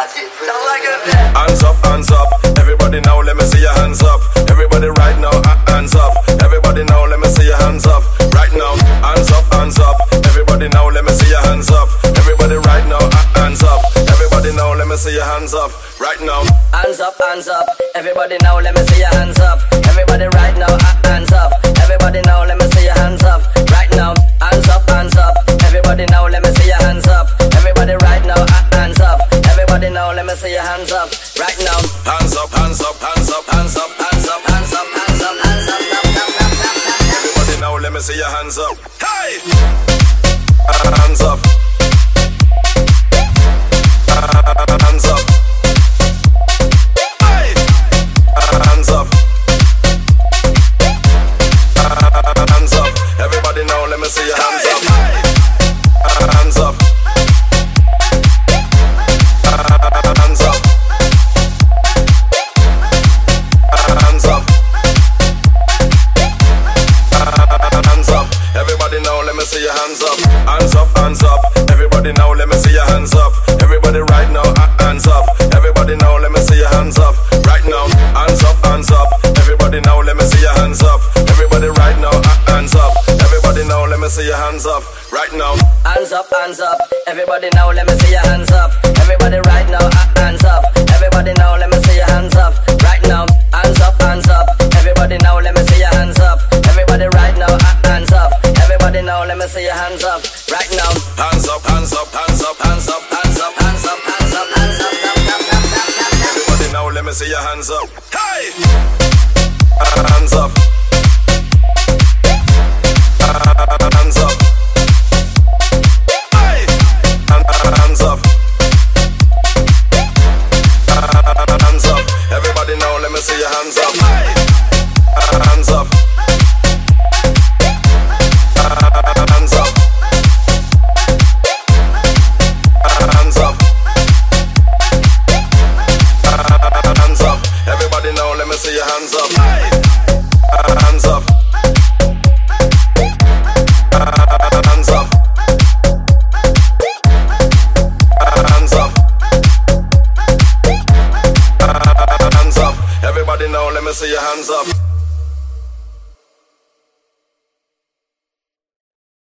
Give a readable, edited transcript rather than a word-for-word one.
Hands up, everybody now let me see your hands up. Everybody right now, hands up. Everybody now let me see your hands up. Right now, hands up. Everybody now let me see your hands up. Everybody right now, hands up. Everybody now let me see your hands up. Right now, hands up. Everybody now let me see your hands up. Everybody right now, hands up. Everybody now let me see your hands up. Right now, hands up. Everybody now let me see your hands up. Everybody right now, hands up. Everybody now let me see your hands up. Right now, hands up. Everybody now let me see your hands up. Hey, hands up. Hands up. Hey, hands up. Hands up. Everybody now let me see your hands up. Hands up. Hands up. Hands up. Hands up. Everybody now let me see your hands up. Hands up. Everybody now let me see your hands up. Everybody right now, hands up. Everybody now let me see your hands up. Right now, hands up. Everybody now let me see your hands up. Everybody right now, hands up. Everybody now let me see your hands up. Right now, hands up. Everybody now let me see your hands up. Everybody right now, hands up. Everybody now let me see your hands up. Right now, hands up. Everybody now let me see your hands up. Everybody right now, hands up. Everybody now let me see your hands up. Right now, hands up. Everybody now let me see your hands up. Hey, hands up. Hands up.